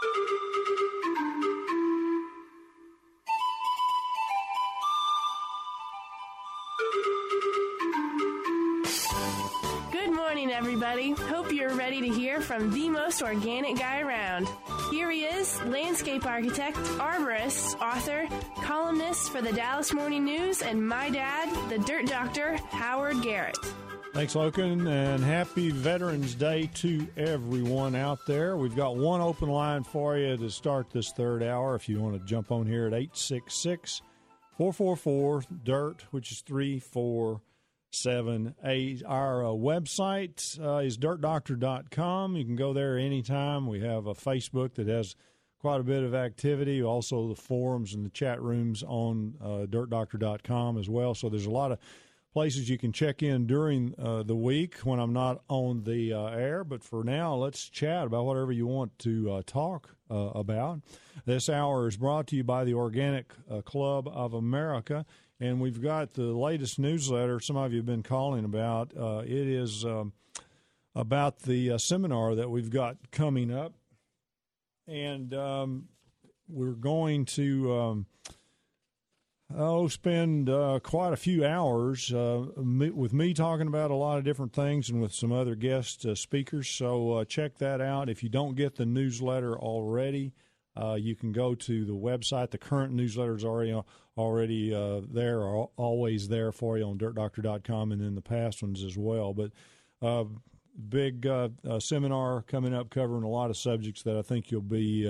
Good morning, everybody. Hope you're ready to hear from the most organic guy around. Here he is, landscape architect, arborist, author, columnist for the Dallas Morning News, and my dad, the Dirt Doctor, Howard Garrett. Thanks, Logan, and happy Veterans Day to everyone out there. We've got one open line for you to start this third hour if you want to jump on here at 866-444-DIRT, which is 3478. Our website is dirtdoctor.com. You can go there anytime. We have a Facebook that has quite a bit of activity, also the forums and the chat rooms on dirtdoctor.com as well. So there's a lot of places you can check in during the week when I'm not on the air. But for now, let's chat about whatever you want to talk about. This hour is brought to you by the Organic Club of America, and we've got the latest newsletter some of you have been calling about. It is about the seminar that we've got coming up, and we're going to spend quite a few hours with me talking about a lot of different things and with some other guest speakers. So check that out. If you don't get the newsletter already, you can go to the website. The current newsletter is already there, or always there for you on dirtdoctor.com, and then the past ones as well. But big seminar coming up covering a lot of subjects that I think you'll be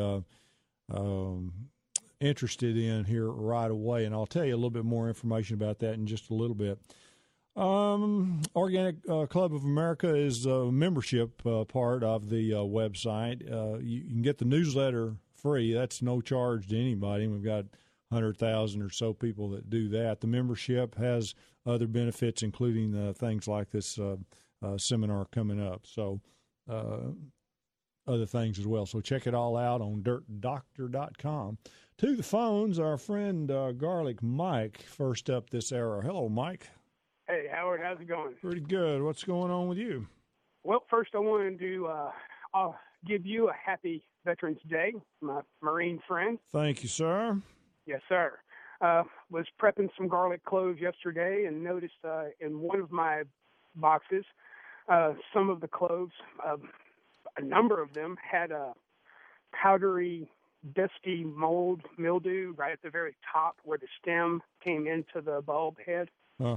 interested in here right away, and I'll tell you a little bit more information about that in just a little bit. Organic Club of America is a membership part of the website. You can get the newsletter free. That's no charge to anybody. We've got 100,000 or so people that do that. The membership has other benefits, including things like this seminar coming up. So other things as well. So check it all out on dirtdoctor.com. To the phones, our friend Garlic Mike, first up this hour. Hello, Mike. Hey, Howard, how's it going? Pretty good. What's going on with you? Well, first I wanted to I'll give you a happy Veterans Day, my Marine friend. Thank you, sir. Yes, sir. Was prepping some garlic cloves yesterday and noticed in one of my boxes some of the cloves, a number of them had a powdery, dusty mildew right at the very top where the stem came into the bulb head.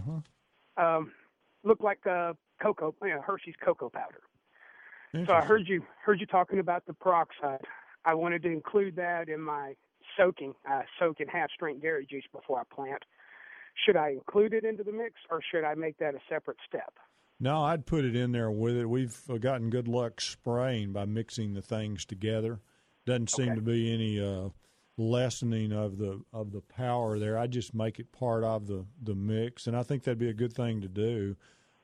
Looked like cocoa, Hershey's cocoa powder. So I heard you talking about the peroxide. I wanted to include that in my soaking. I soak in half-strength dairy juice before I plant. Should I include it into the mix, or should I make that a separate step? No, I'd put it in there with it. We've gotten good luck spraying by mixing the things together. Doesn't seem to be any lessening of the power there. I just make it part of the mix, and I think that'd be a good thing to do.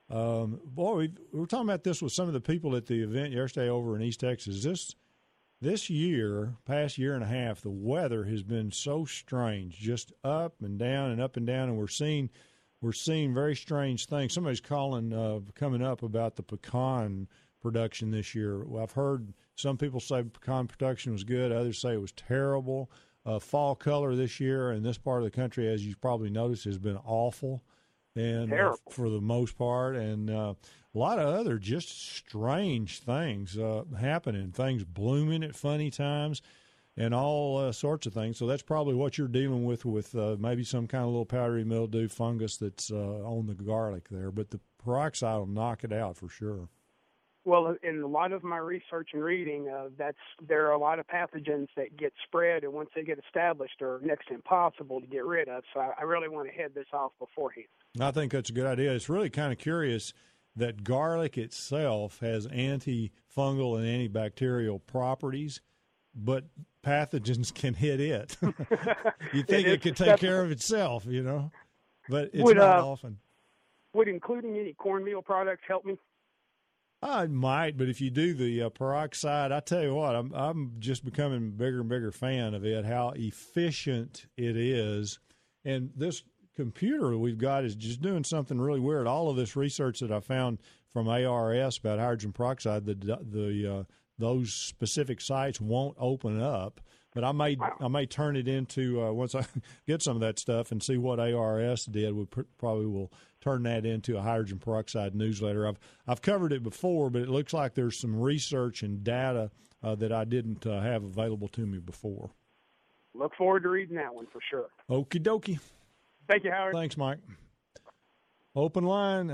We were talking about this with some of the people at the event yesterday over in East Texas. This year, past year and a half, the weather has been so strange, just up and down and up and down, and we're seeing very strange things. Somebody's calling coming up about the pecan production this year. Well, I've heard some people say pecan production was good. Others say it was terrible. Fall color this year in this part of the country, as you've probably noticed, has been awful, and for the most part. And a lot of other just strange things happening, things blooming at funny times, and all sorts of things. So that's probably what you're dealing with maybe some kind of little powdery mildew fungus that's on the garlic there. But the peroxide will knock it out for sure. Well, in a lot of my research and reading, there are a lot of pathogens that get spread, and once they get established, are next to impossible to get rid of. So I really want to head this off beforehand. I think that's a good idea. It's really kind of curious that garlic itself has antifungal and antibacterial properties, but pathogens can hit it. You'd think it could take care of itself, but it's not often. Would including any cornmeal products help me? It might, but if you do the peroxide, I tell you what, I'm just becoming a bigger and bigger fan of it, how efficient it is. And this computer we've got is just doing something really weird. All of this research that I found from ARS about hydrogen peroxide, the those specific sites won't open up. But I may turn it into once I get some of that stuff and see what ARS did. We probably will turn that into a hydrogen peroxide newsletter. I've covered it before, but it looks like there's some research and data that I didn't have available to me before. Look forward to reading that one for sure. Okie dokie. Thank you, Howard. Thanks, Mike. Open line,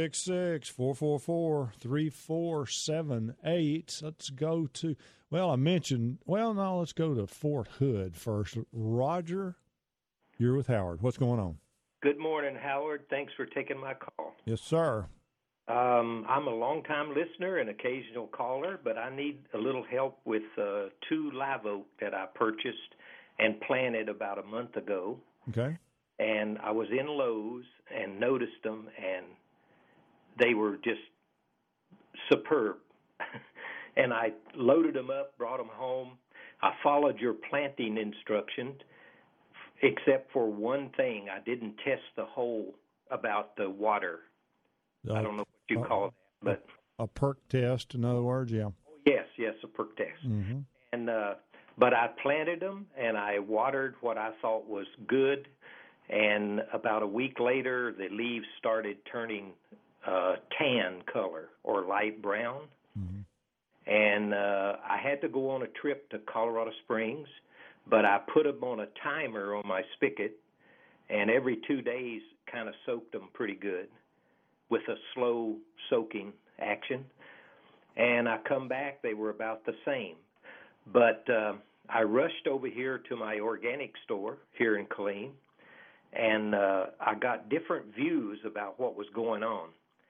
866-444-3478. Let's go to, let's go to Fort Hood first. Roger, you're with Howard. What's going on? Good morning, Howard. Thanks for taking my call. Yes, sir. I'm a long-time listener and occasional caller, but I need a little help with 2 live oak that I purchased and planted about a month ago. Okay. And I was in Lowe's and noticed them, and they were just superb. And I loaded them up, brought them home. I followed your planting instructions, except for one thing. I didn't test the hole about the water. I don't know what you call that, but a perk test, in other words, yeah. Yes, a perk test. Mm-hmm. And but I planted them, and I watered what I thought was good. And about a week later, the leaves started turning tan color or light brown. Mm-hmm. And I had to go on a trip to Colorado Springs, but I put them on a timer on my spigot, and every 2 days kind of soaked them pretty good with a slow soaking action. And I come back, they were about the same. But I rushed over here to my organic store here in Killeen, and I got different views about what was going on.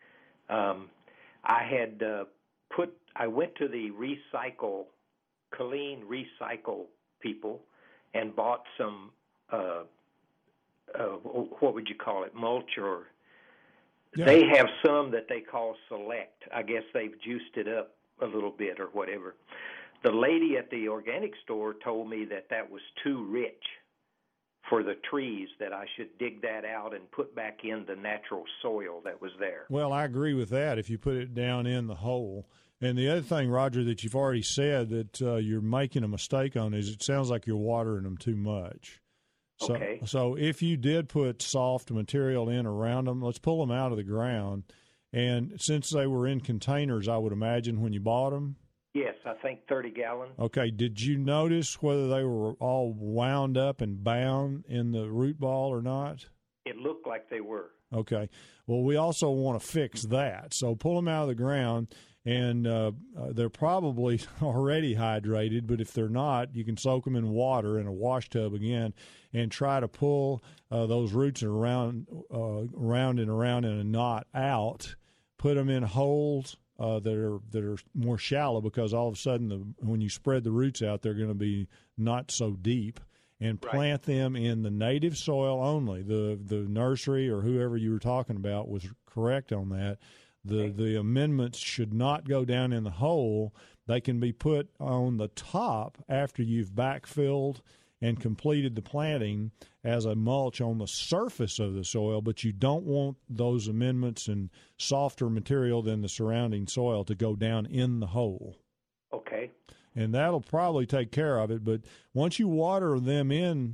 I went to the Killeen Recycle people and bought some, what would you call it, mulch or... Yeah. They have some that they call Select. I guess they've juiced it up a little bit or whatever. The lady at the organic store told me that was too rich for the trees, that I should dig that out and put back in the natural soil that was there. Well, I agree with that if you put it down in the hole. And the other thing, Roger, that you've already said that you're making a mistake on is it sounds like you're watering them too much. Okay. So if you did put soft material in around them, let's pull them out of the ground. And since they were in containers, I would imagine when you bought them? Yes, I think 30 gallons. Okay. Did you notice whether they were all wound up and bound in the root ball or not? It looked like they were. Okay. Well, we also want to fix that. So pull them out of the ground. And they're probably already hydrated, but if they're not, you can soak them in water in a wash tub again and try to pull those roots around and around in a knot out. Put them in holes that are more shallow, because all of a sudden when you spread the roots out, they're going to be not so deep. And plant them in the native soil only. The nursery or whoever you were talking about was correct on that. The amendments should not go down in the hole. They can be put on the top after you've backfilled and completed the planting as a mulch on the surface of the soil, but you don't want those amendments and softer material than the surrounding soil to go down in the hole. Okay. And that'll probably take care of it, but once you water them in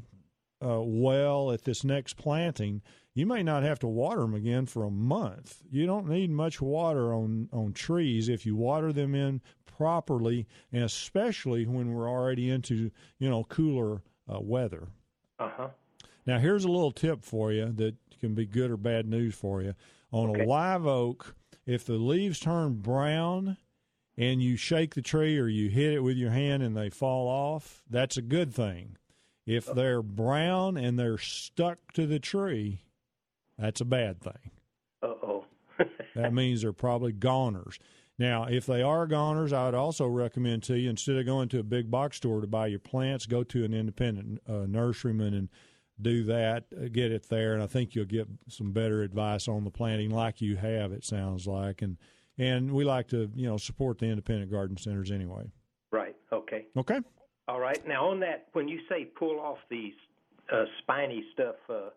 well at this next planting, you may not have to water them again for a month. You don't need much water on trees if you water them in properly, and especially when we're already into, cooler weather. Uh-huh. Now, here's a little tip for you that can be good or bad news for you. On a live oak, if the leaves turn brown and you shake the tree or you hit it with your hand and they fall off, that's a good thing. If they're brown and they're stuck to the tree, that's a bad thing. Uh-oh. That means they're probably goners. Now, if they are goners, I would also recommend to you, instead of going to a big box store to buy your plants, go to an independent nurseryman and do that, get it there, and I think you'll get some better advice on the planting like you have, it sounds like. And we like to, support the independent garden centers anyway. Right, okay. Okay. All right. Now, on that, when you say pull off these spiny stuff,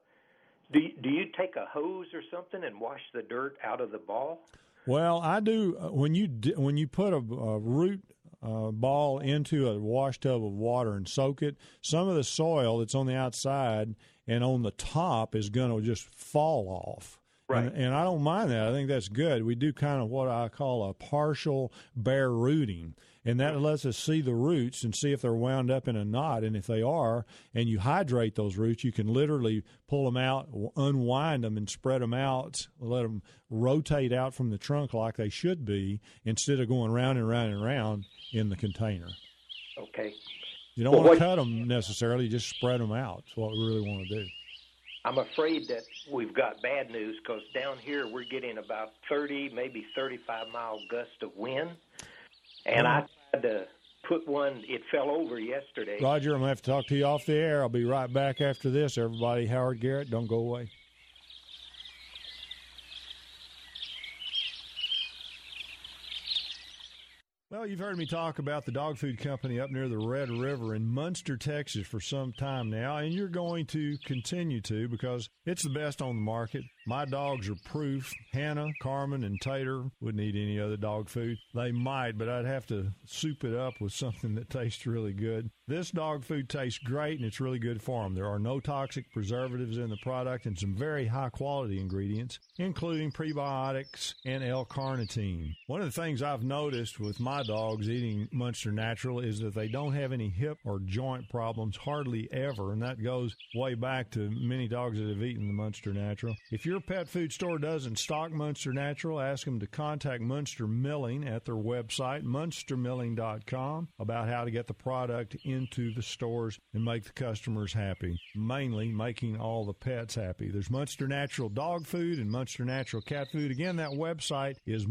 do you take a hose or something and wash the dirt out of the ball? Well, I do. When you put a root ball into a wash tub of water and soak it. Some of the soil that's on the outside and on the top is going to just fall off. Right. And I don't mind that. I think that's good. We do kind of what I call a partial bare rooting, and that lets us see the roots and see if they're wound up in a knot. And if they are, and you hydrate those roots, you can literally pull them out, unwind them, and spread them out, let them rotate out from the trunk like they should be instead of going round and round and round in the container. Okay. You don't want to cut them necessarily, just spread them out. That's what we really want to do. I'm afraid that we've got bad news because down here we're getting about 30, maybe 35-mile gust of wind. And I tried to put one, it fell over yesterday. Roger, I'm going to have to talk to you off the air. I'll be right back after this. Everybody, Howard Garrett, don't go away. Well, you've heard me talk about the dog food company up near the Red River in Munster, Texas for some time now, and you're going to continue to because it's the best on the market. My dogs are proof. Hannah, Carmen, and Tater wouldn't eat any other dog food. They might, but I'd have to soup it up with something that tastes really good. This dog food tastes great, and it's really good for them. There are no toxic preservatives in the product and some very high-quality ingredients, including prebiotics and L-carnitine. One of the things I've noticed with my dogs eating Munster Natural is that they don't have any hip or joint problems hardly ever, and that goes way back to many dogs that have eaten the Munster Natural. If your pet food store doesn't stock Munster Natural, ask them to contact Munster Milling at their website, munstermilling.com, about how to get the product into the stores and make the customers happy, mainly making all the pets happy. There's Munster Natural dog food and Munster Natural cat food. Again, that website is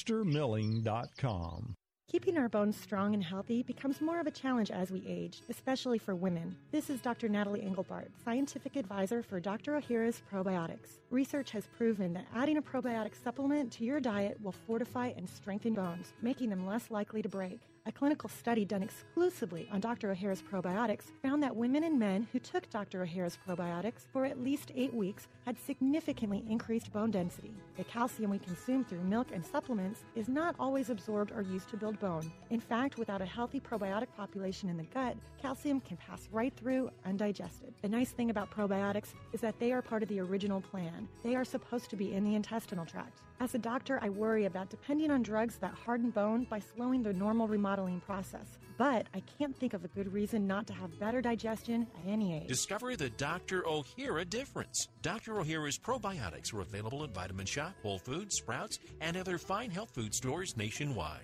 munstermilling.com. Keeping our bones strong and healthy becomes more of a challenge as we age, especially for women. This is Dr. Natalie Engelbart, scientific advisor for Dr. Ohhira's Probiotics. Research has proven that adding a probiotic supplement to your diet will fortify and strengthen bones, making them less likely to break. A clinical study done exclusively on Dr. Ohhira's Probiotics found that women and men who took Dr. Ohhira's Probiotics for at least 8 weeks had significantly increased bone density. The calcium we consume through milk and supplements is not always absorbed or used to build bone. In fact, without a healthy probiotic population in the gut, calcium can pass right through undigested. The nice thing about probiotics is that they are part of the original plan. They are supposed to be in the intestinal tract. As a doctor, I worry about depending on drugs that harden bone by slowing the normal remodeling process. But I can't think of a good reason not to have better digestion at any age. Discover the Dr. Ohhira difference. Dr. Ohhira's probiotics are available at Vitamin Shop, Whole Foods, Sprouts, and other fine health food stores nationwide.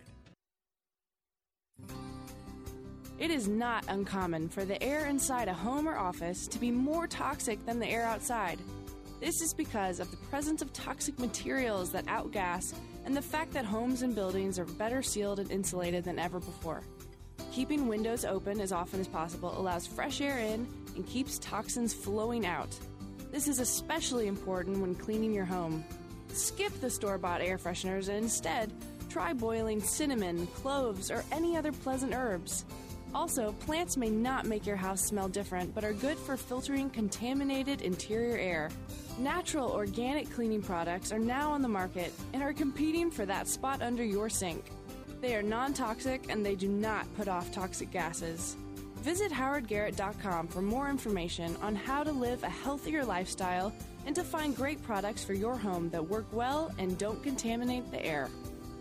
It is not uncommon for the air inside a home or office to be more toxic than the air outside. This is because of the presence of toxic materials that outgas and the fact that homes and buildings are better sealed and insulated than ever before. Keeping windows open as often as possible allows fresh air in and keeps toxins flowing out. This is especially important when cleaning your home. Skip the store-bought air fresheners and instead try boiling cinnamon, cloves, or any other pleasant herbs. Also, plants may not make your house smell different, but are good for filtering contaminated interior air. Natural organic cleaning products are now on the market and are competing for that spot under your sink. They are non-toxic and they do not put off toxic gases. Visit howardgarrett.com for more information on how to live a healthier lifestyle and to find great products for your home that work well and don't contaminate the air.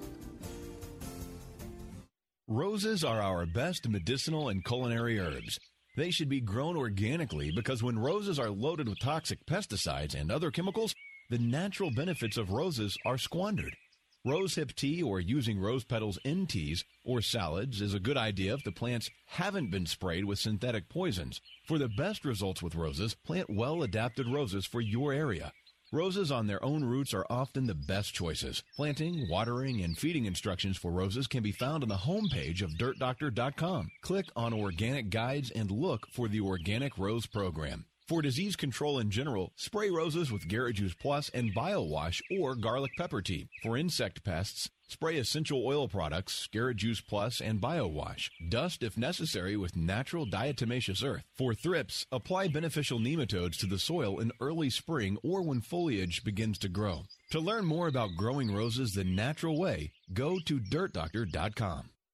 Roses are our best medicinal and culinary herbs. They should be grown organically because when roses are loaded with toxic pesticides and other chemicals, the natural benefits of roses are squandered. Rosehip tea or using rose petals in teas or salads is a good idea if the plants haven't been sprayed with synthetic poisons. For the best results with roses, plant well-adapted roses for your area. Roses on their own roots are often the best choices. Planting, watering, and feeding instructions for roses can be found on the homepage of DirtDoctor.com. Click on Organic Guides and look for the Organic Rose Program. For disease control in general, spray roses with Garrett Juice Plus and BioWash or garlic pepper tea. For insect pests, spray essential oil products, Garrett Juice Plus, and BioWash. Dust if necessary with natural diatomaceous earth. For thrips, apply beneficial nematodes to the soil in early spring or when foliage begins to grow. To learn more about growing roses the natural way, go to DirtDoctor.com.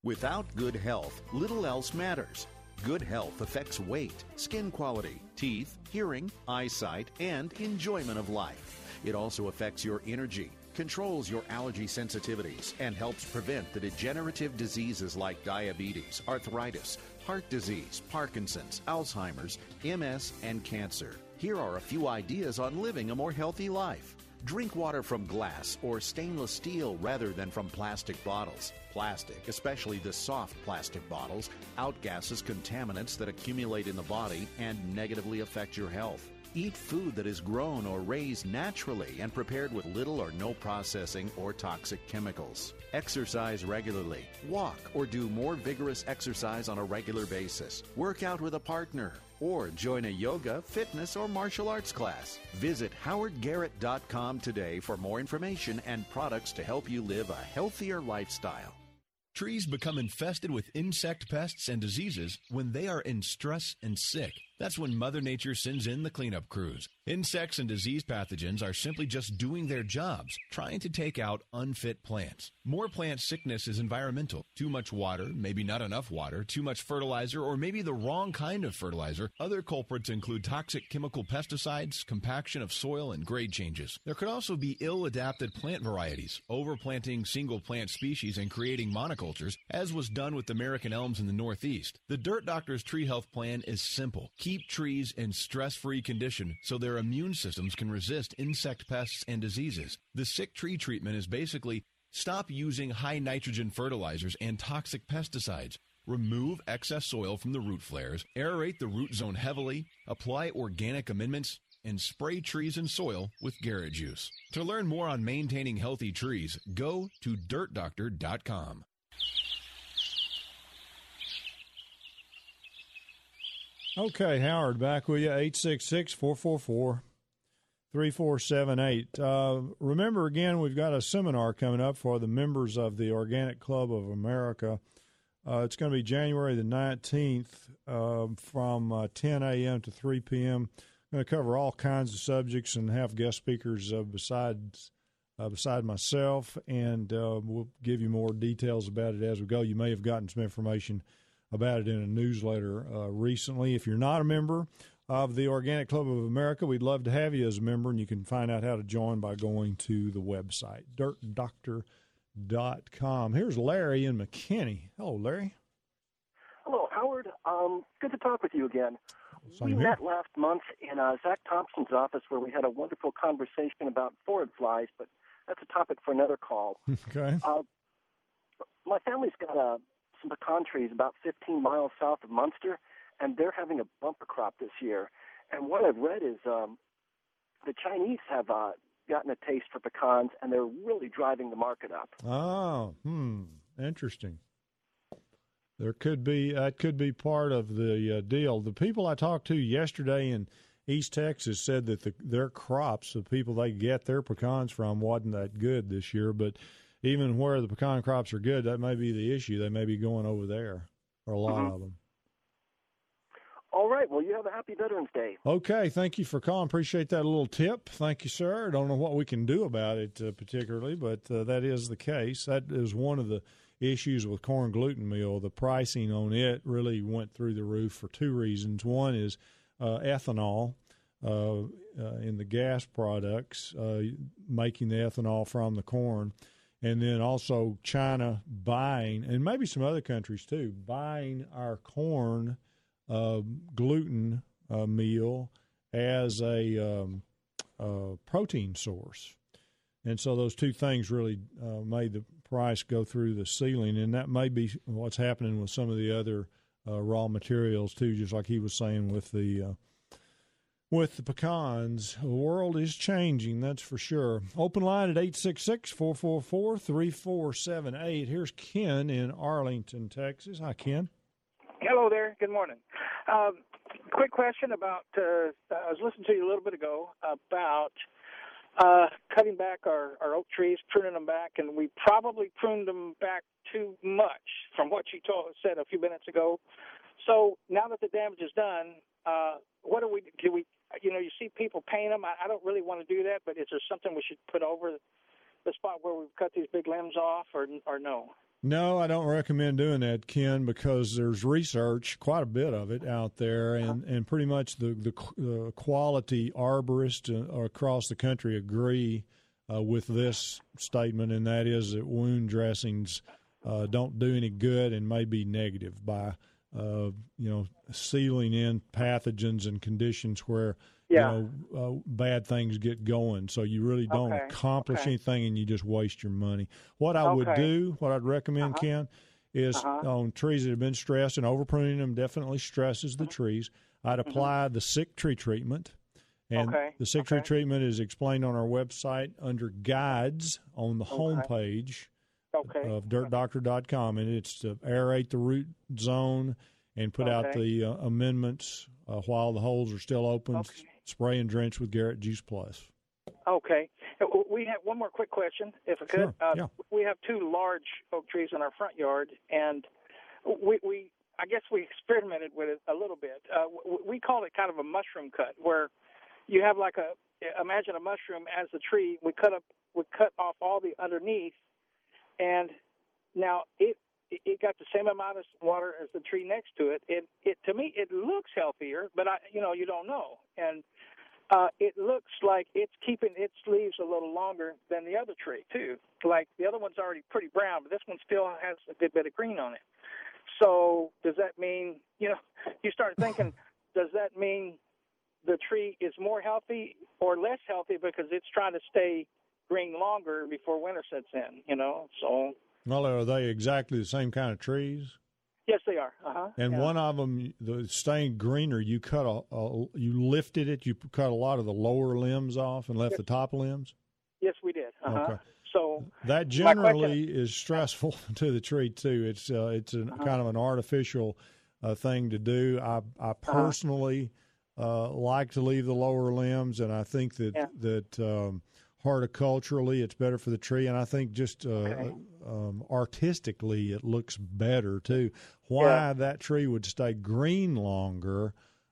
Without good health, little else matters. Good health affects weight, skin quality, teeth, hearing, eyesight, and enjoyment of life. It also affects your energy, controls your allergy sensitivities, and helps prevent the degenerative diseases like diabetes, arthritis, heart disease, Parkinson's, Alzheimer's, MS, and cancer. Here are a few ideas on living a more healthy life. Drink water from glass or stainless steel rather than from plastic bottles. Plastic, especially the soft plastic bottles, outgasses contaminants that accumulate in the body and negatively affect your health. Eat food that is grown or raised naturally and prepared with little or no processing or toxic chemicals. Exercise regularly. Walk or do more vigorous exercise on a regular basis. Work out with a partner or join a yoga, fitness, or martial arts class. Visit howardgarrett.com today for more information and products to help you live a healthier lifestyle. Trees become infested with insect pests and diseases when they are in stress and sick. That's when Mother Nature sends in the cleanup crews. Insects and disease pathogens are simply just doing their jobs, trying to take out unfit plants. More plant sickness is environmental. Too much water, maybe not enough water, too much fertilizer, or maybe the wrong kind of fertilizer. Other culprits include toxic chemical pesticides, compaction of soil, and grade changes. There could also be ill-adapted plant varieties, overplanting single plant species and creating monocultures, as was done with American elms in the Northeast. The Dirt Doctor's Tree Health Plan is simple. Keep trees in stress-free condition so their immune systems can resist insect pests and diseases. The sick tree treatment is basically stop using high nitrogen fertilizers and toxic pesticides. Remove excess soil from the root flares, aerate the root zone heavily, apply organic amendments, and spray trees and soil with Garrett Juice. To learn more on maintaining healthy trees, go to dirtdoctor.com. Okay, Howard, back with you, 866-444-3478. Remember, again, we've got a seminar coming up for the members of the Organic Club of America. It's going to be January the 19th from 10 a.m. to 3 p.m. Going to cover all kinds of subjects and have guest speakers beside myself, and we'll give you more details about it as we go. You may have gotten some information about it in a newsletter recently. If you're not a member of the Organic Club of America, we'd love to have you as a member, and you can find out how to join by going to the website, dirtdoctor.com. Here's Larry in McKinney. Hello, Larry. Hello, Howard. Good to talk with you again. We met last month in Zach Thompson's office where we had a wonderful conversation about forage flies, but that's a topic for another call. Okay. My family's got some pecan trees about 15 miles south of Munster, and they're having a bumper crop this year. And what I've read is the Chinese have gotten a taste for pecans, and they're really driving the market up. Oh, interesting. That could be part of the deal. The people I talked to yesterday in East Texas said that their crops, the people they get their pecans from, wasn't that good this year. But even where the pecan crops are good, that may be the issue. They may be going over there, or a lot of them. All right. Well, you have a happy Veterans Day. Okay. Thank you for calling. Appreciate that little tip. Thank you, sir. I don't know what we can do about it particularly, but that is the case. That is one of the issues with corn gluten meal. The pricing on it really went through the roof for two reasons. One is ethanol in the gas products, making the ethanol from the corn, and then also China buying, and maybe some other countries too, buying our corn gluten meal as a protein source. And so those two things really made the price go through the ceiling, and that may be what's happening with some of the other raw materials too, just like he was saying with the pecans. The world is changing, that's for sure. Open line at 866-444-3478. Here's Ken in Arlington, Texas. Hi, Ken. Hello there. Good morning. Quick question about, I was listening to you a little bit ago about cutting back our oak trees, pruning them back, and we probably pruned them back too much from what you said a few minutes ago. So now that the damage is done, what do we, you see people paint them. I don't really want to do that, but is there something we should put over the spot where we've cut these big limbs off or no? No, I don't recommend doing that, Ken, because there's research, quite a bit of it out there, and pretty much the quality arborists across the country agree with this statement, and that is that wound dressings don't do any good and may be negative by sealing in pathogens and conditions where bad things get going. So you really don't accomplish anything, and you just waste your money. What I would do, what I'd recommend, Ken, is on trees that have been stressed, and overpruning them definitely stresses the trees, I'd apply the sick tree treatment. And the sick tree treatment is explained on our website under guides on the homepage of dirtdoctor.com, and it's to aerate the root zone and put out the amendments while the holes are still open. Spray and drench with Garrett Juice Plus. Okay. We have one more quick question, if I could. Sure. We have 2 large oak trees in our front yard, and we I guess we experimented with it a little bit. We call it kind of a mushroom cut, where you have imagine a mushroom as a tree. We cut off all the underneath, and now it got the same amount of water as the tree next to it. It to me it looks healthier, but you don't know, and it looks like it's keeping its leaves a little longer than the other tree too. Like the other one's already pretty brown, but this one still has a good bit of green on it. So does that mean you start thinking? Does that mean the tree is more healthy or less healthy because it's trying to stay green longer before winter sets in? So. Well, are they exactly the same kind of trees? Yes, they are. And one of them, the staying greener, you you lifted it. You cut a lot of the lower limbs off and left the top limbs. Yes, we did. Okay. So that generally is stressful to the tree too. It's kind of an artificial thing to do. I personally like to leave the lower limbs, and I think that horticulturally it's better for the tree, and I think just artistically it looks better too. Why that tree would stay green longer,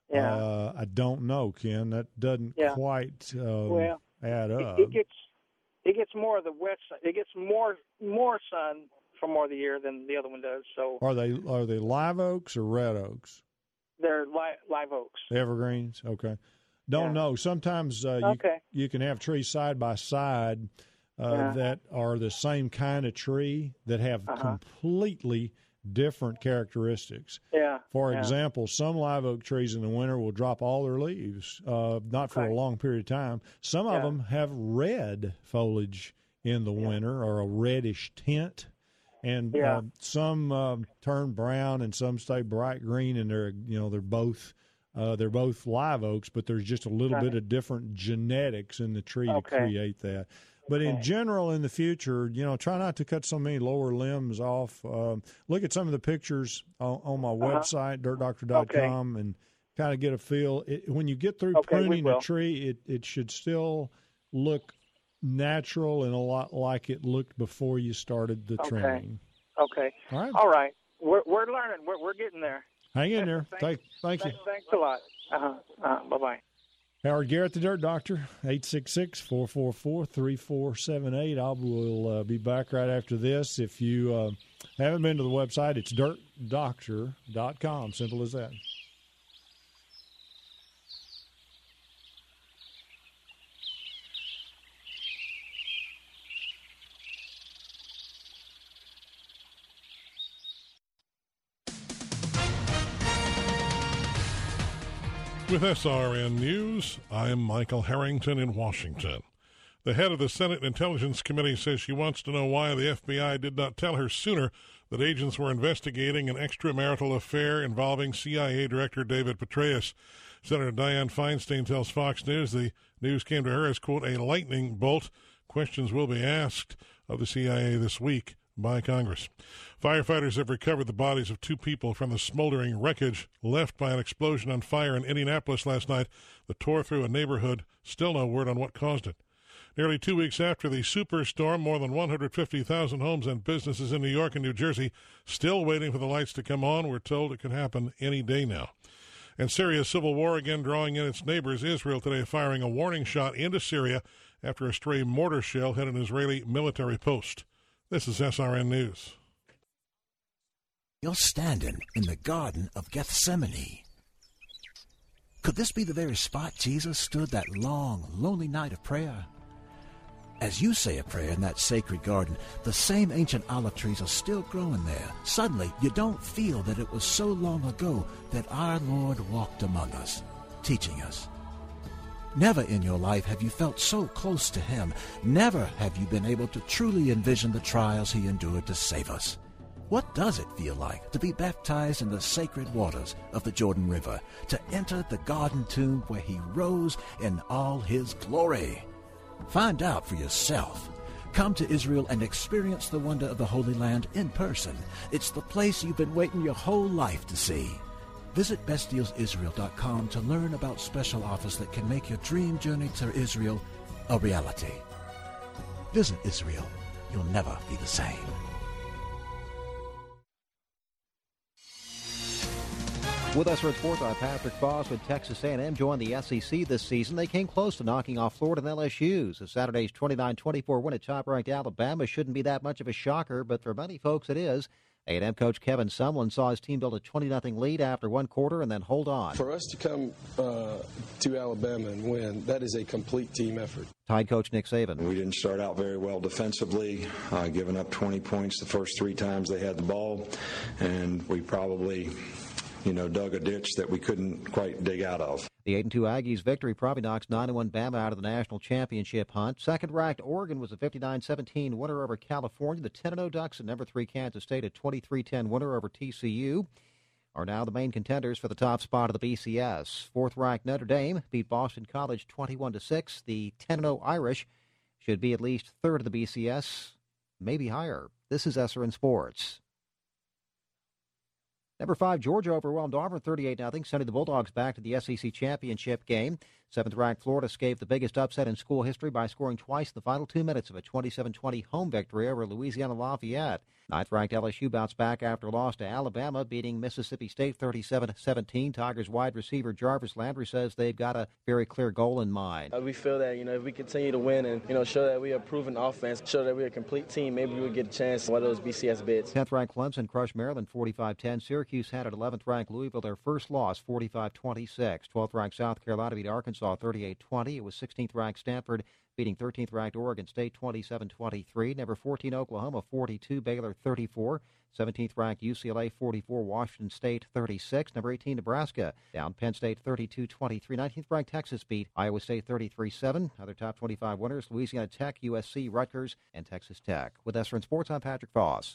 I don't know, Ken. That doesn't quite add up. It gets more of the west side. It gets more sun for more of the year than the other one does. So are they live oaks or red oaks? They're live oaks. Evergreens, okay. Don't know. Sometimes you can have trees side by side that are the same kind of tree that have completely different characteristics. For example, some live oak trees in the winter will drop all their leaves, not for a long period of time. Some of them have red foliage in the winter, or a reddish tint, and some turn brown and some stay bright green, and they're both live oaks, but there's just a little bit of different genetics in the tree to create that. But in general, in the future, try not to cut so many lower limbs off. Look at some of the pictures on my website, dirtdoctor.com, and kind of get a feel. When you get through pruning a tree, it should still look natural and a lot like it looked before you started the trimming. Okay. All right. We're learning. We're getting there. Hang in there. Thank you. Thanks a lot. Bye-bye. Howard Garrett, the Dirt Doctor, 866-444-3478. I will be back right after this. If you haven't been to the website, it's dirtdoctor.com. Simple as that. With SRN News, I'm Michael Harrington in Washington. The head of the Senate Intelligence Committee says she wants to know why the FBI did not tell her sooner that agents were investigating an extramarital affair involving CIA Director David Petraeus. Senator Dianne Feinstein tells Fox News the news came to her as, quote, a lightning bolt. Questions will be asked of the CIA this week by Congress. Firefighters have recovered the bodies of 2 people from the smoldering wreckage left by an explosion on fire in Indianapolis last night that tore through a neighborhood. Still no word on what caused it. Nearly 2 weeks after the superstorm, more than 150,000 homes and businesses in New York and New Jersey still waiting for the lights to come on. We're told it could happen any day now. And Syria's civil war again drawing in its neighbors. Israel today firing a warning shot into Syria after a stray mortar shell hit an Israeli military post. This is SRN News. You're standing in the Garden of Gethsemane. Could this be the very spot Jesus stood that long, lonely night of prayer? As you say a prayer in that sacred garden, the same ancient olive trees are still growing there. Suddenly, you don't feel that it was so long ago that our Lord walked among us, teaching us. Never in your life have you felt so close to Him. Never have you been able to truly envision the trials He endured to save us. What does it feel like to be baptized in the sacred waters of the Jordan River, to enter the garden tomb where He rose in all His glory? Find out for yourself. Come to Israel and experience the wonder of the Holy Land in person. It's the place you've been waiting your whole life to see. Visit bestdealsisrael.com to learn about special offers that can make your dream journey to Israel a reality. Visit Israel. You'll never be the same. With us for sports, I'm Patrick Foss with Texas A&M joined the SEC this season. They came close to knocking off Florida and LSU. So Saturday's 29-24 win at top-ranked Alabama shouldn't be that much of a shocker, but for many folks it is. A&M coach Kevin Sumlin saw his team build a 20-0 lead after one quarter and then hold on. For us to come to Alabama and win, that is a complete team effort. Tide coach Nick Saban. We didn't start out very well defensively, giving up 20 points the first 3 times they had the ball, and we probably dug a ditch that we couldn't quite dig out of. The 8-2 Aggies victory probably knocks 9-1 Bama out of the national championship hunt. Second-ranked Oregon was a 59-17 winner over California. The 10-0 Ducks and number 3 Kansas State, a 23-10 winner over TCU, are now the main contenders for the top spot of the BCS. Fourth-ranked Notre Dame beat Boston College 21-6. The 10-0 Irish should be at least third of the BCS, maybe higher. This is SRN Sports. Number 5, Georgia overwhelmed Auburn 38-0, sending the Bulldogs back to the SEC championship game. 7th-ranked Florida escaped the biggest upset in school history by scoring twice in the final 2 minutes of a 27-20 home victory over Louisiana Lafayette. 9th-ranked LSU bounced back after a loss to Alabama, beating Mississippi State 37-17. Tigers wide receiver Jarvis Landry says they've got a very clear goal in mind. We feel that, if we continue to win and, show that we are proven offense, show that we're a complete team, maybe we'll get a chance to one of those BCS bids. 10th-ranked Clemson crushed Maryland 45-10. Syracuse had at 11th-ranked Louisville their first loss 45-26. 12th-ranked South Carolina beat Arkansas 38-20. It was 16th-ranked Stanford beating 13th-ranked Oregon State 27-23. Number 14 Oklahoma 42, Baylor 34. 17th-ranked UCLA 44, Washington State 36. Number 18 Nebraska down Penn State 32-23. 19th-ranked Texas beat Iowa State 33-7. Other top 25 winners: Louisiana Tech, USC, Rutgers, and Texas Tech. With SRN Sports, I'm Patrick Foss.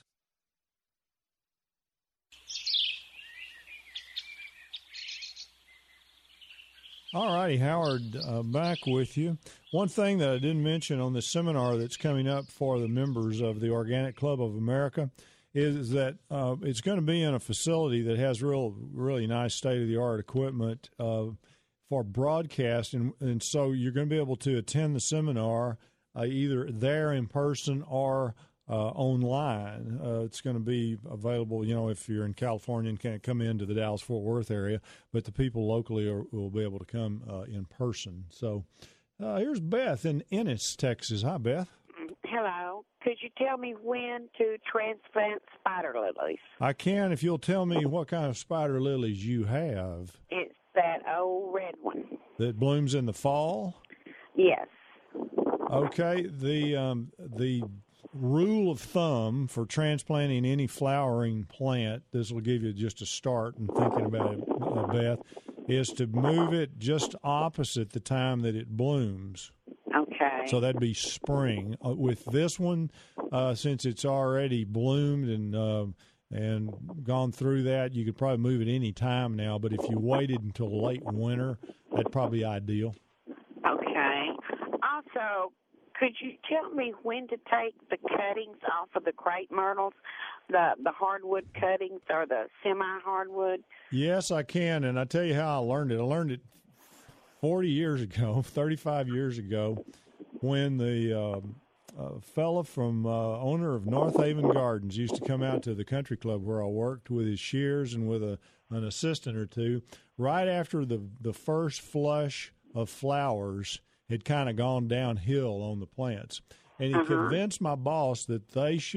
All righty, Howard, back with you. One thing that I didn't mention on the seminar that's coming up for the members of the Organic Club of America is that it's going to be in a facility that has really nice state-of-the-art equipment for broadcast, and so you're going to be able to attend the seminar either there in person or online. It's going to be available, if you're in California and can't come into the Dallas-Fort Worth area, but the people locally will be able to come in person. So here's Beth in Ennis, Texas. Hi, Beth. Hello. Could you tell me when to transplant spider lilies? I can if you'll tell me what kind of spider lilies you have. It's that old red one. That blooms in the fall? Yes. Okay. The rule of thumb for transplanting any flowering plant, this will give you just a start in thinking about it, Beth, is to move it just opposite the time that it blooms. Okay. So that'd be spring. With this one, since it's already bloomed and gone through that, you could probably move it any time now. But if you waited until late winter, that'd probably be ideal. Okay. Also, could you tell me when to take the cuttings off of the crepe myrtles, the hardwood cuttings or the semi-hardwood? Yes, I can, and I tell you how I learned it. I learned it 40 years ago, 35 years ago, when the fella from owner of North Haven Gardens used to come out to the country club where I worked with his shears and with an assistant or two. Right after the first flush of flowers had kind of gone downhill on the plants. And he convinced my boss that they should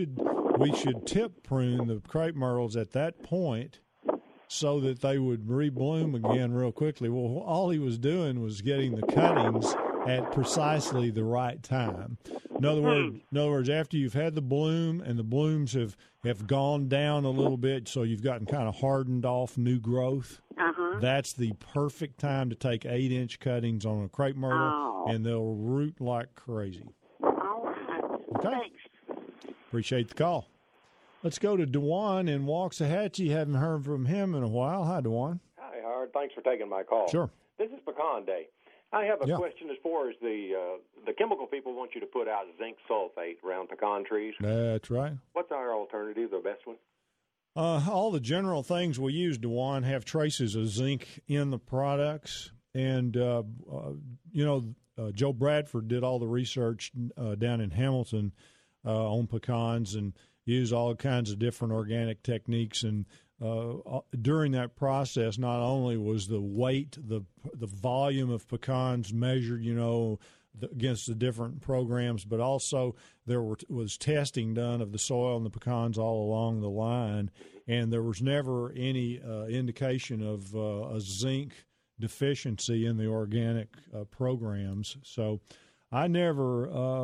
we should tip prune the crepe myrtles at that point so that they would rebloom again real quickly. Well, all he was doing was getting the cuttings at precisely the right time. In other words, after you've had the bloom and the blooms have gone down a little bit, so you've gotten kind of hardened off new growth, that's the perfect time to take 8-inch cuttings on a crepe myrtle, and they'll root like crazy. All right. Okay. Thanks. Appreciate the call. Let's go to Dewan in Waxahachie. Haven't heard from him in a while. Hi, Dewan. Hi, Howard. Thanks for taking my call. Sure. This is Pecan Day. I have a question as far as the chemical people want you to put out zinc sulfate around pecan trees. That's right. What's our alternative, the best one? All the general things we use, Dewan, have traces of zinc in the products. And, Joe Bradford did all the research down in Hamilton on pecans and used all kinds of different organic techniques. And during that process, not only was the weight, the volume of pecans measured, against the different programs, but also there was testing done of the soil and the pecans all along the line, and there was never any indication of a zinc deficiency in the organic programs. So I never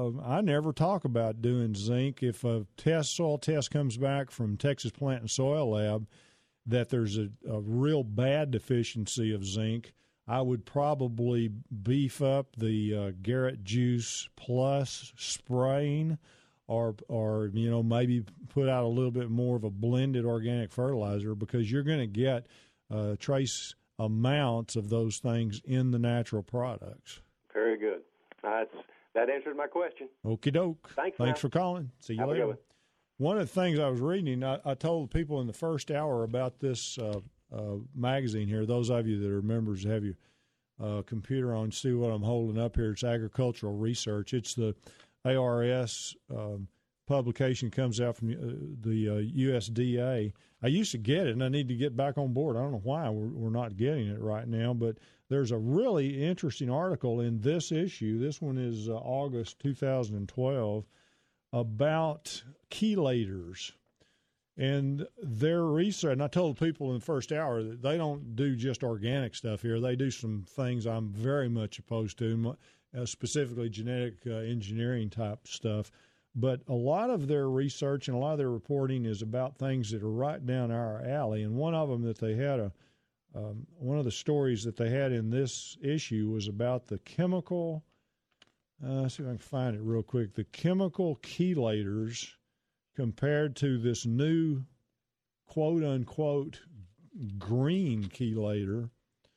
talk about doing zinc. If a soil test comes back from Texas Plant and Soil Lab that there's a real bad deficiency of zinc, I would probably beef up the Garrett Juice Plus spraying, or maybe put out a little bit more of a blended organic fertilizer, because you're going to get trace amounts of those things in the natural products. Very good. That answered my question. Okie doke. Thanks for calling. See you later. One of the things I was reading, I told people in the first hour about this magazine here. Those of you that are members, have your computer on, see what I'm holding up here. It's Agricultural Research. It's the ARS publication, comes out from the USDA. I used to get it, and I need to get back on board. I don't know why we're not getting it right now, but there's a really interesting article in this issue. This one is August 2012, about chelators. And their research, and I told people in the first hour that they don't do just organic stuff here. They do some things I'm very much opposed to, specifically genetic engineering type stuff. But a lot of their research and a lot of their reporting is about things that are right down our alley. And one of them that they had, one of the stories that they had in this issue was about the chemical, let's see if I can find it real quick, the chemical chelators compared to this new quote-unquote green chelator.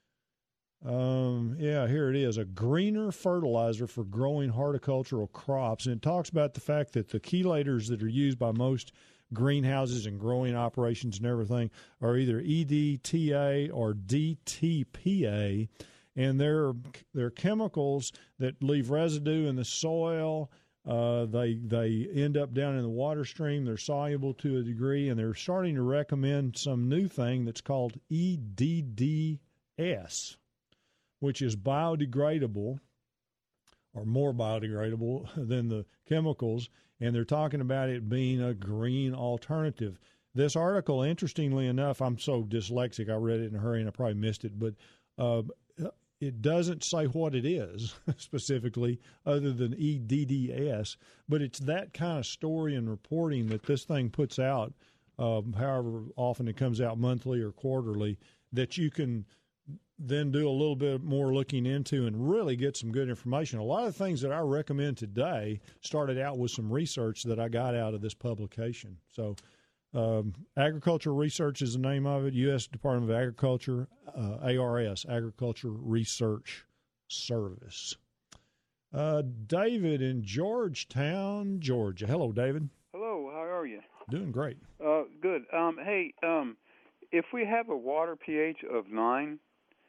Here it is, a greener fertilizer for growing horticultural crops. And it talks about the fact that the chelators that are used by most greenhouses and growing operations and everything are either EDTA or DTPA, and they're chemicals that leave residue in the soil. They end up down in the water stream. They're soluble to a degree, and they're starting to recommend some new thing that's called EDDS, which is biodegradable, or more biodegradable than the chemicals, and they're talking about it being a green alternative. This article, interestingly enough, I'm so dyslexic, I read it in a hurry and I probably missed it, but it doesn't say what it is specifically other than EDDS, but it's that kind of story and reporting that this thing puts out, however often it comes out, monthly or quarterly, that you can then do a little bit more looking into and really get some good information. A lot of things that I recommend today started out with some research that I got out of this publication. So Agricultural Research is the name of it, U.S. Department of Agriculture, ARS, Agriculture Research Service. David in Georgetown, Georgia. Hello, David. Hello, how are you? Doing great. Good. Hey, if we have a water pH of 9,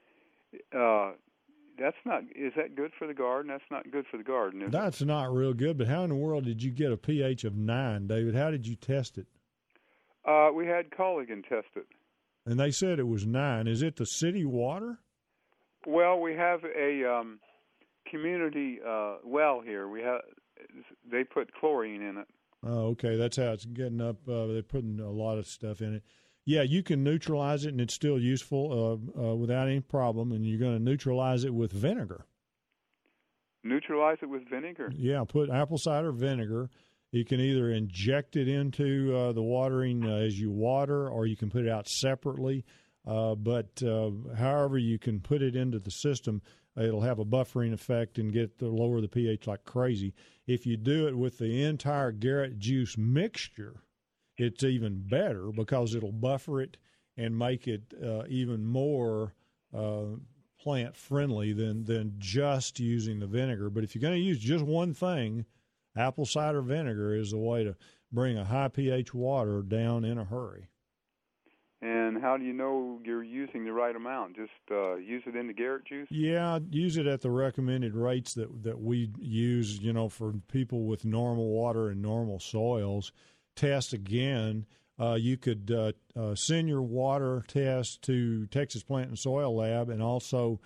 is that good for the garden? That's not good for the garden, is it? That's not real good, but how in the world did you get a pH of 9, David? How did you test it? We had Culligan test it. And they said it was 9. Is it the city water? Well, we have a community well here. They put chlorine in it. Oh, okay. That's how it's getting up. They're putting a lot of stuff in it. Yeah, you can neutralize it, and it's still useful without any problem, and you're going to neutralize it with vinegar. Neutralize it with vinegar? Yeah, put apple cider vinegar. You can either inject it into the watering as you water, or you can put it out separately. But however you can put it into the system, it'll have a buffering effect and lower the pH like crazy. If you do it with the entire Garrett juice mixture, it's even better because it'll buffer it and make it even more plant friendly than just using the vinegar. But if you're going to use just one thing, apple cider vinegar is the way to bring a high pH water down in a hurry. And how do you know you're using the right amount? Just use it in the Garrett juice? Yeah, use it at the recommended rates that we use, for people with normal water and normal soils. Test again. You could send your water test to Texas Plant and Soil Lab, and also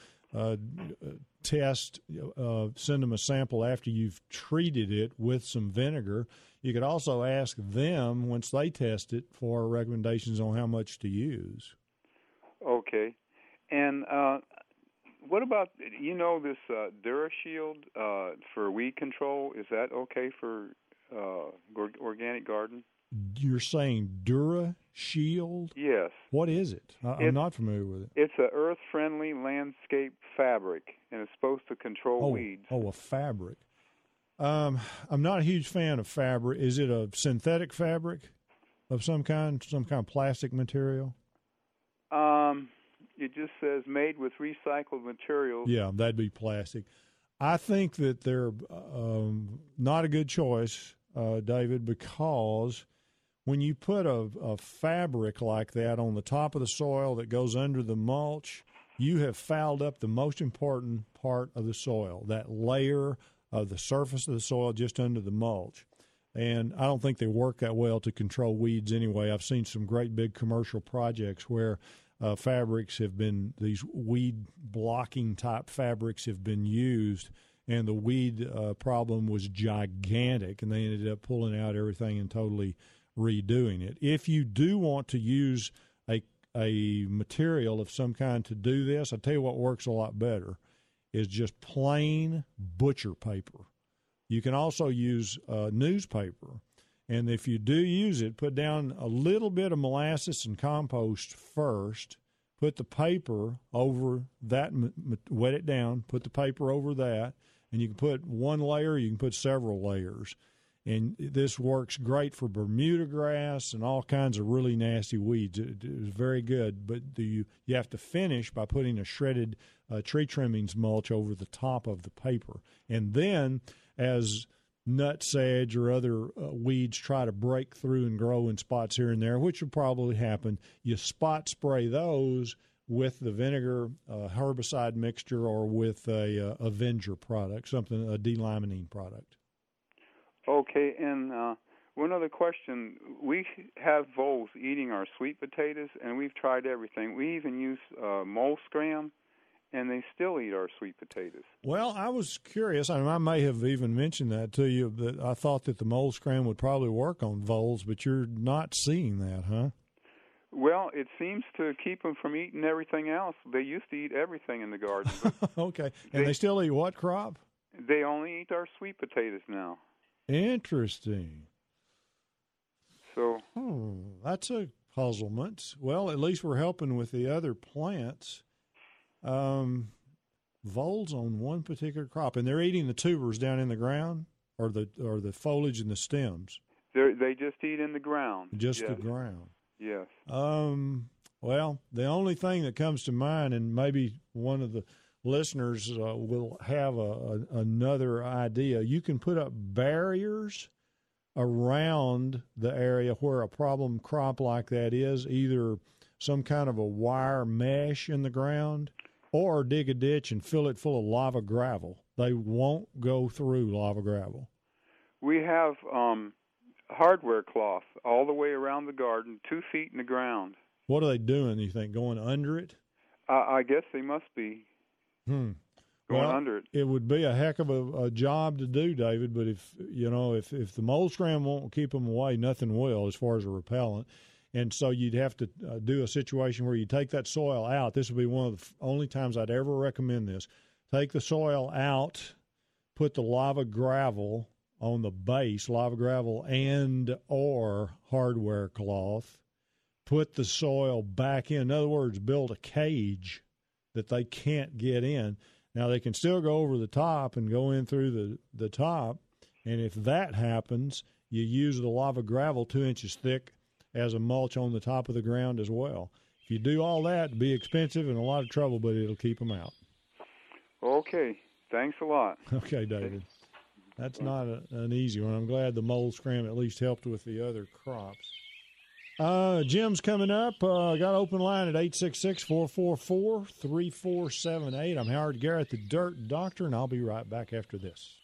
send them a sample after you've treated it with some vinegar. You could also ask them, once they test it, for recommendations on how much to use. Okay. And what about, this DuraShield for weed control? Is that okay for organic garden? You're saying DuraShield? Yes. What is it? I'm not familiar with it. It's an earth-friendly landscape fabric, and it's supposed to control weeds. Oh, a fabric. I'm not a huge fan of fabric. Is it a synthetic fabric of some kind of plastic material? It just says made with recycled materials. Yeah, that'd be plastic. I think that they're not a good choice, David, because when you put a fabric like that on the top of the soil that goes under the mulch, you have fouled up the most important part of the soil, that layer of the surface of the soil just under the mulch. And I don't think they work that well to control weeds anyway. I've seen some great big commercial projects where fabrics have been, these weed blocking type fabrics have been used, and the weed problem was gigantic, and they ended up pulling out everything and totally redoing it. If you do want to use a material of some kind to do this, I'll tell you what works a lot better is just plain butcher paper. You can also use newspaper. And if you do use it, put down a little bit of molasses and compost first. Put the paper over that, wet it down, put the paper over that, and you can put one layer, you can put several layers. And this works great for Bermuda grass and all kinds of really nasty weeds. It is very good, but you have to finish by putting a shredded tree trimmings mulch over the top of the paper. And then as nutsedge or other weeds try to break through and grow in spots here and there, which will probably happen, you spot spray those with the vinegar herbicide mixture or with a Avenger product, a delimonene product. Okay, and one other question. We have voles eating our sweet potatoes, and we've tried everything. We even use mole scram, and they still eat our sweet potatoes. Well, I was curious. I may have even mentioned that to you, that I thought that the mole scram would probably work on voles, but you're not seeing that, huh? Well, it seems to keep them from eating everything else. They used to eat everything in the garden. Okay, and they still eat what crop? They only eat our sweet potatoes now. Interesting. So that's a puzzlement. Well, at least we're helping with the other plants. Voles on one particular crop, and they're eating the tubers down in the ground, or the foliage and the stems. They just eat in the ground. Just the ground. Yes. Well, the only thing that comes to mind, and maybe one of the listeners will have another idea. You can put up barriers around the area where a problem crop like that is, either some kind of a wire mesh in the ground, or dig a ditch and fill it full of lava gravel. They won't go through lava gravel. We have hardware cloth all the way around the garden, 2 feet in the ground. What are they doing, you think, going under it? I guess they must be. going under it. It would be a heck of a job to do, David, but if the mold scram won't keep them away, nothing will as far as a repellent. And so you'd have to do a situation where you take that soil out. This would be one of the only times I'd ever recommend this. Take the soil out, put the lava gravel on the base, lava gravel and or hardware cloth, put the soil back in. In other words, build a cage that they can't get in. Now, they can still go over the top and go in through the top, and if that happens, you use the lava gravel 2 inches thick as a mulch on the top of the ground as well. If you do all that, it'll be expensive and a lot of trouble, but it'll keep them out. Okay. Thanks a lot. Okay, David. That's not an easy one. I'm glad the mold scram at least helped with the other crops. Jim's coming up. Got open line at 866-444-3478. I'm Howard Garrett, the Dirt Doctor, and I'll be right back after this.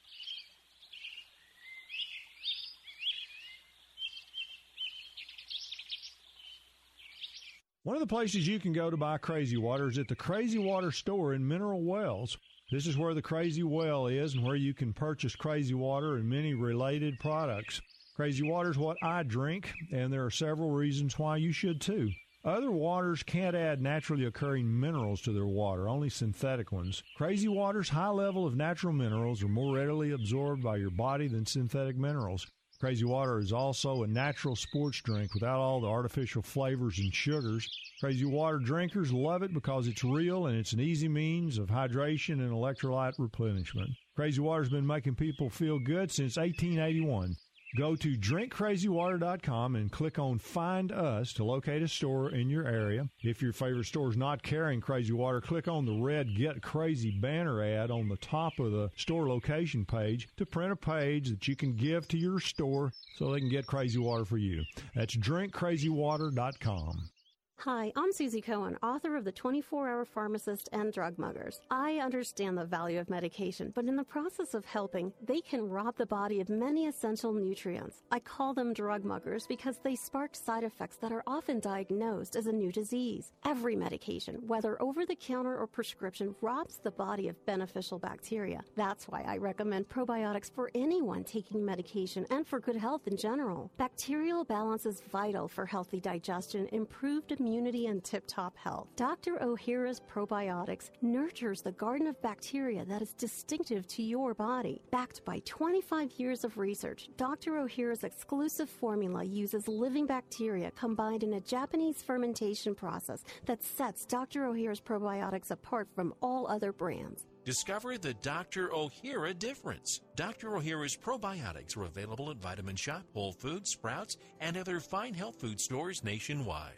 One of the places you can go to buy Crazy Water is at the Crazy Water store in Mineral Wells. This is where the Crazy Well is and where you can purchase Crazy Water and many related products. Crazy Water is what I drink, and there are several reasons why you should too. Other waters can't add naturally occurring minerals to their water, only synthetic ones. Crazy Water's high level of natural minerals are more readily absorbed by your body than synthetic minerals. Crazy Water is also a natural sports drink without all the artificial flavors and sugars. Crazy Water drinkers love it because it's real and it's an easy means of hydration and electrolyte replenishment. Crazy Water's been making people feel good since 1881. Go to drinkcrazywater.com and click on Find Us to locate a store in your area. If your favorite store is not carrying Crazy Water, click on the red Get Crazy banner ad on the top of the store location page to print a page that you can give to your store so they can get Crazy Water for you. That's drinkcrazywater.com. Hi, I'm Susie Cohen, author of The 24-Hour Pharmacist and Drug Muggers. I understand the value of medication, but in the process of helping, they can rob the body of many essential nutrients. I call them drug muggers because they spark side effects that are often diagnosed as a new disease. Every medication, whether over-the-counter or prescription, robs the body of beneficial bacteria. That's why I recommend probiotics for anyone taking medication and for good health in general. Bacterial balance is vital for healthy digestion, improved immunity, and tip-top health. Dr. Ohhira's Probiotics nurtures the garden of bacteria that is distinctive to your body. Backed by 25 years of research, Dr. Ohhira's exclusive formula uses living bacteria combined in a Japanese fermentation process that sets Dr. Ohhira's Probiotics apart from all other brands. Discover the Dr. Ohhira difference. Dr. Ohhira's probiotics are available at Vitamin Shop, Whole Foods, Sprouts, and other fine health food stores nationwide.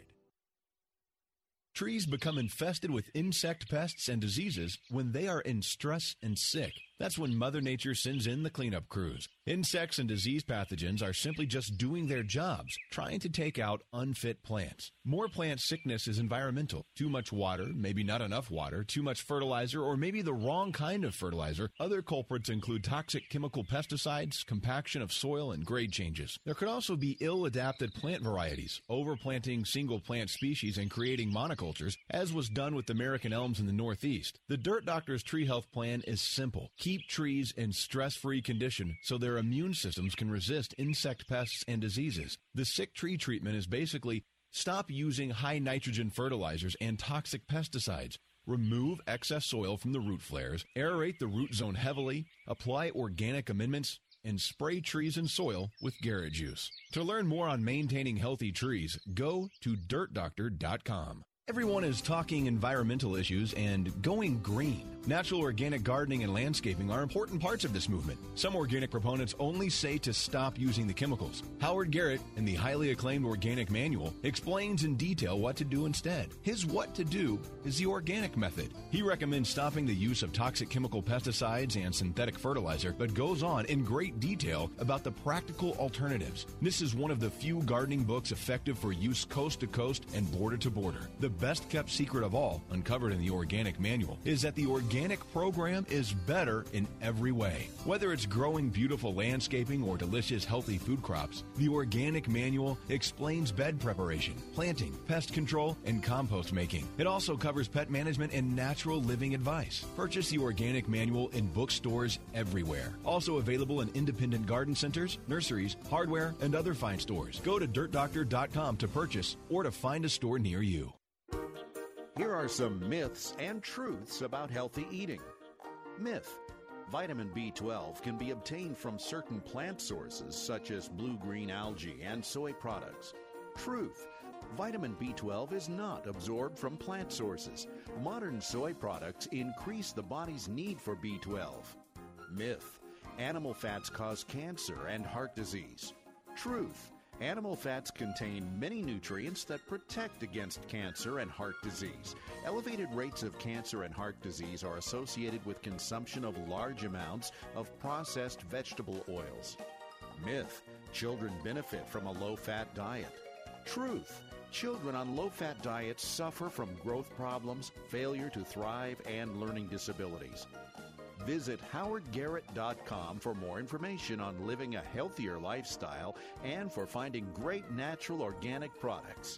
Trees become infested with insect pests and diseases when they are in stress and sick. That's when Mother Nature sends in the cleanup crews. Insects and disease pathogens are simply just doing their jobs, trying to take out unfit plants. More plant sickness is environmental. Too much water, maybe not enough water, too much fertilizer, or maybe the wrong kind of fertilizer. Other culprits include toxic chemical pesticides, compaction of soil, and grade changes. There could also be ill-adapted plant varieties, overplanting single plant species and creating monocultures, as was done with American elms in the Northeast. The Dirt Doctor's Tree Health Plan is simple. Keep trees in stress-free condition so their immune systems can resist insect pests and diseases. The sick tree treatment is basically stop using high nitrogen fertilizers and toxic pesticides. Remove excess soil from the root flares, aerate the root zone heavily, apply organic amendments, and spray trees and soil with Garrett Juice. To learn more on maintaining healthy trees, go to dirtdoctor.com. Everyone is talking environmental issues and going green. Natural organic gardening and landscaping are important parts of this movement. Some organic proponents only say to stop using the chemicals. Howard Garrett, in the highly acclaimed Organic Manual, explains in detail what to do instead. His what to do is the organic method. He recommends stopping the use of toxic chemical pesticides and synthetic fertilizer, but goes on in great detail about the practical alternatives. This is one of the few gardening books effective for use coast to coast and border to border. The best-kept secret of all, uncovered in the Organic Manual, is that the organic program is better in every way. Whether it's growing beautiful landscaping or delicious healthy food crops, the Organic Manual explains bed preparation, planting, pest control, and compost making. It also covers pet management and natural living advice. Purchase the Organic Manual in bookstores everywhere. Also available in independent garden centers, nurseries, hardware, and other fine stores. Go to dirtdoctor.com to purchase or to find a store near you. Here are some myths and truths about healthy eating. Myth: vitamin B12 can be obtained from certain plant sources such as blue-green algae and soy products. Truth: vitamin B12 is not absorbed from plant sources. Modern soy products increase the body's need for B12. Myth: animal fats cause cancer and heart disease. Truth: animal fats contain many nutrients that protect against cancer and heart disease. Elevated rates of cancer and heart disease are associated with consumption of large amounts of processed vegetable oils. Myth: children benefit from a low-fat diet. Truth: children on low-fat diets suffer from growth problems, failure to thrive, and learning disabilities. Visit howardgarrett.com for more information on living a healthier lifestyle and for finding great natural organic products.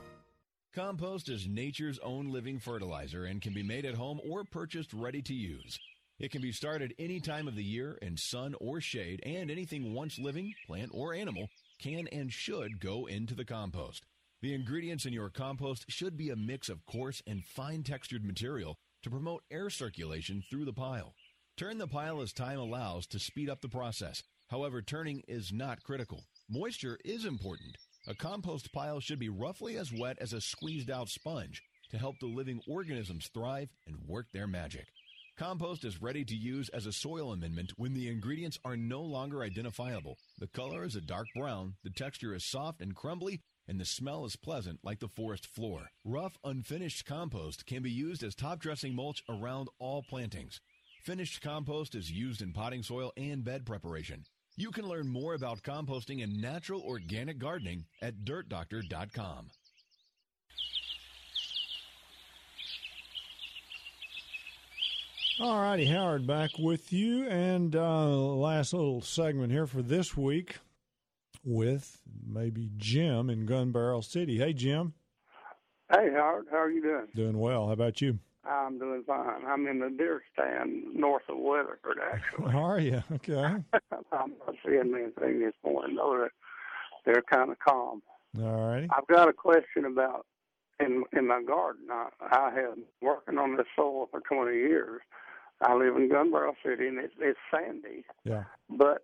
Compost is nature's own living fertilizer and can be made at home or purchased ready to use. It can be started any time of the year in sun or shade, and anything once living, plant or animal, can and should go into the compost. The ingredients in your compost should be a mix of coarse and fine-textured material to promote air circulation through the pile. Turn the pile as time allows to speed up the process. However, turning is not critical. Moisture is important. A compost pile should be roughly as wet as a squeezed-out sponge to help the living organisms thrive and work their magic. Compost is ready to use as a soil amendment when the ingredients are no longer identifiable. The color is a dark brown, the texture is soft and crumbly, and the smell is pleasant like the forest floor. Rough, unfinished compost can be used as top-dressing mulch around all plantings. Finished compost is used in potting soil and bed preparation. You can learn more about composting and natural organic gardening at dirtdoctor.com. All righty, Howard, back with you. And last little segment here for this week with maybe Jim in Gun Barrel City. Hey, Jim. Hey, Howard. How are you doing? Doing well. How about you? I'm doing fine. I'm in the deer stand north of Weatherford, actually. How are you? Okay. I'm not seeing anything this morning, though. They're kind of calm. All righty. I've got a question about in my garden. I have been working on this soil for 20 years. I live in Gun Barrel City, and it's sandy. Yeah. But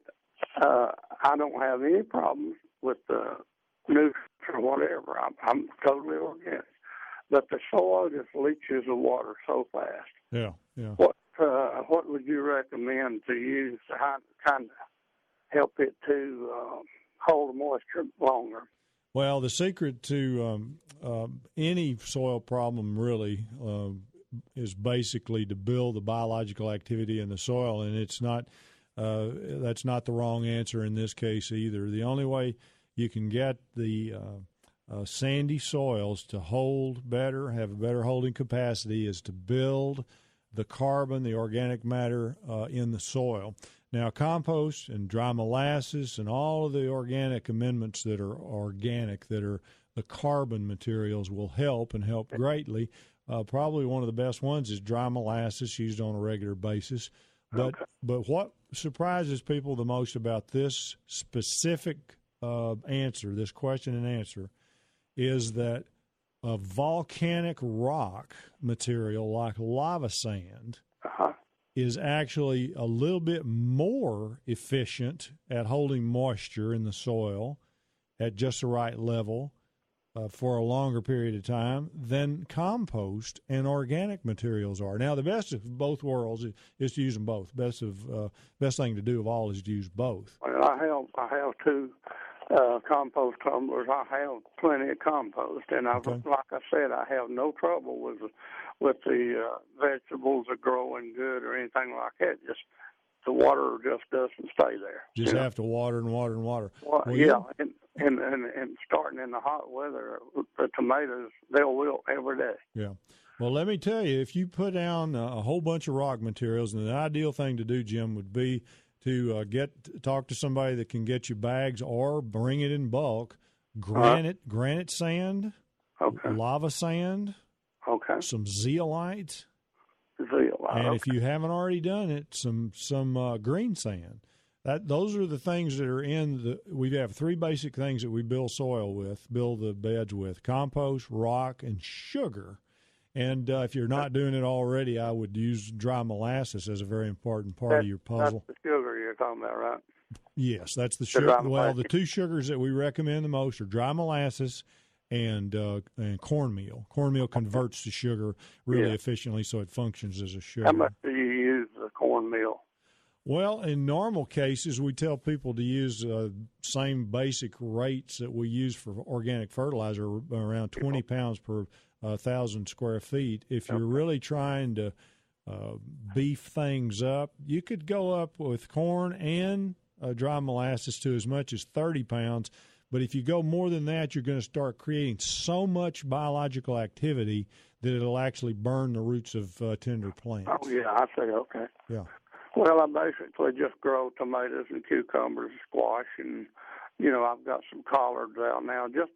I don't have any problems with the nutrients or whatever. I'm totally organic. But the soil just leaches the water so fast. Yeah. What would you recommend to use to kind of help it to hold moisture longer? Well, the secret to any soil problem really is basically to build the biological activity in the soil, and it's not. That's not the wrong answer in this case either. The only way you can get the sandy soils to hold better, have a better holding capacity, is to build the carbon, the organic matter in the soil. Now, compost and dry molasses and all of the organic amendments that are organic, that are the carbon materials, will help and help greatly. Probably one of the best ones is dry molasses, used on a regular basis. But what surprises people the most about this specific answer, this question and answer, is that a volcanic rock material like lava sand is actually a little bit more efficient at holding moisture in the soil at just the right level for a longer period of time than compost and organic materials are. Now, the best of both worlds is to use them both. Best thing to do of all is to use both. Well, I have two compost tumblers. I have plenty of compost, and like I said, I have no trouble with the vegetables that growing good or anything like that. Just the water just doesn't stay there. Just have to water and water and water. Well, yeah, and starting in the hot weather, the tomatoes, they'll wilt every day. Yeah. Well, let me tell you, if you put down a whole bunch of rock materials, and the ideal thing to do, Jim, would be to talk to somebody that can get you bags or bring it in bulk. Granite sand, lava sand, some zeolite. And if you haven't already done it, some green sand. Those are the things that are we have 3 basic things that we build the beds with: compost, rock, and sugar. And if you're not doing it already, I would use dry molasses as a very important part of your puzzle. That's the sugar you're talking about, right? Yes, that's the sugar. Well, the 2 sugars that we recommend the most are dry molasses and cornmeal. Cornmeal converts to sugar really efficiently, so it functions as a sugar. How much do you use the cornmeal? Well, in normal cases, we tell people to use same basic rates that we use for organic fertilizer, around 20 pounds per 1,000 square feet. If you're really trying to beef things up, you could go up with corn and dry molasses to as much as 30 pounds. But if you go more than that, you're going to start creating so much biological activity that it'll actually burn the roots of tender plants. Oh, yeah, I see. Okay. Yeah. Well, I basically just grow tomatoes and cucumbers, squash, and, I've got some collards out now. Just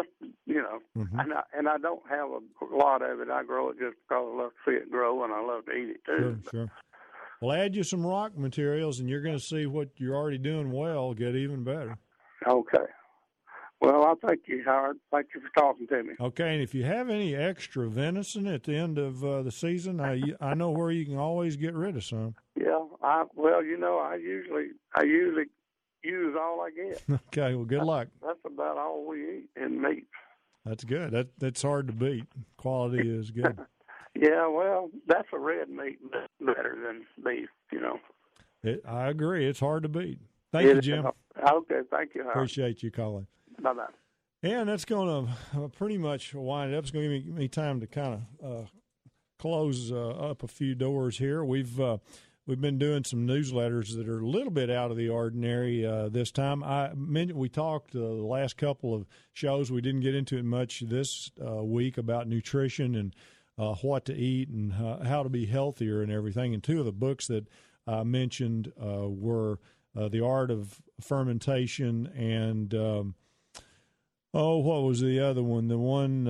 and I don't have a lot of it. I grow it just because I love to see it grow, and I love to eat it, too. Sure. Well, add you some rock materials, and you're going to see what you're already doing well get even better. Okay. Well, I thank you, Howard. Thank you for talking to me. Okay, and if you have any extra venison at the end of the season, I know where you can always get rid of some. Yeah, I usually use all I get. Okay, well, good luck. That's about all we eat in meat. That's good. That's hard to beat. Quality is good. Yeah, well, that's a red meat better than beef, I agree. It's hard to beat. Thank you, Jim. Okay, thank you, Howard. Appreciate you calling. Bye-bye. And that's going to pretty much wind it up. It's going to give me time to kind of close up a few doors here. We've been doing some newsletters that are a little bit out of the ordinary this time. We talked the last couple of shows. We didn't get into it much this week about nutrition and what to eat and how to be healthier and everything. And 2 of the books that I mentioned were The Art of Fermentation and what was the other one? The one,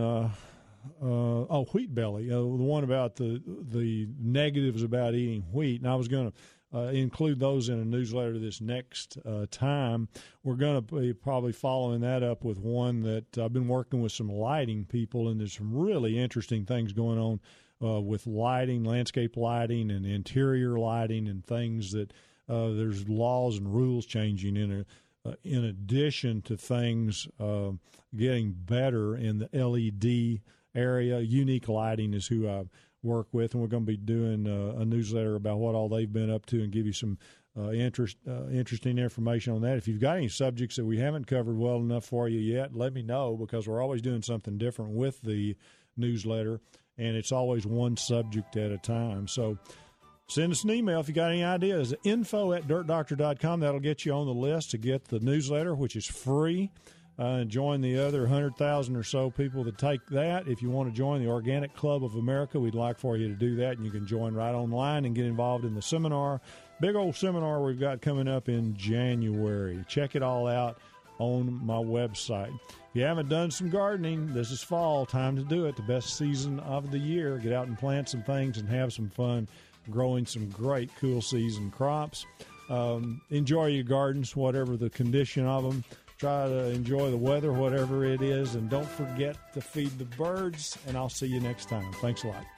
Wheat Belly. The one about the negatives about eating wheat. And I was going to include those in a newsletter this next time. We're going to be probably following that up with one that I've been working with some lighting people, and there's some really interesting things going on with lighting, landscape lighting, and interior lighting, and things that there's laws and rules changing in addition to things getting better in the LED area. Unique Lighting is who I work with, and we're going to be doing a newsletter about what all they've been up to and give you some interesting information on that. If you've got any subjects that we haven't covered well enough for you yet, let me know, because we're always doing something different with the newsletter, and it's always one subject at a time. So send us an email if you got any ideas. info@dirtdoctor.com. That'll get you on the list to get the newsletter, which is free. Join the other 100,000 or so people that take that. If you want to join the Organic Club of America, we'd like for you to do that, and you can join right online and get involved in the seminar. Big old seminar we've got coming up in January. Check it all out on my website. If you haven't done some gardening, this is fall. Time to do it. The best season of the year. Get out and plant some things and have some fun growing some great cool season crops. Enjoy your gardens, whatever the condition of them. Try to enjoy the weather, whatever it is, and don't forget to feed the birds, and I'll see you next time. Thanks a lot.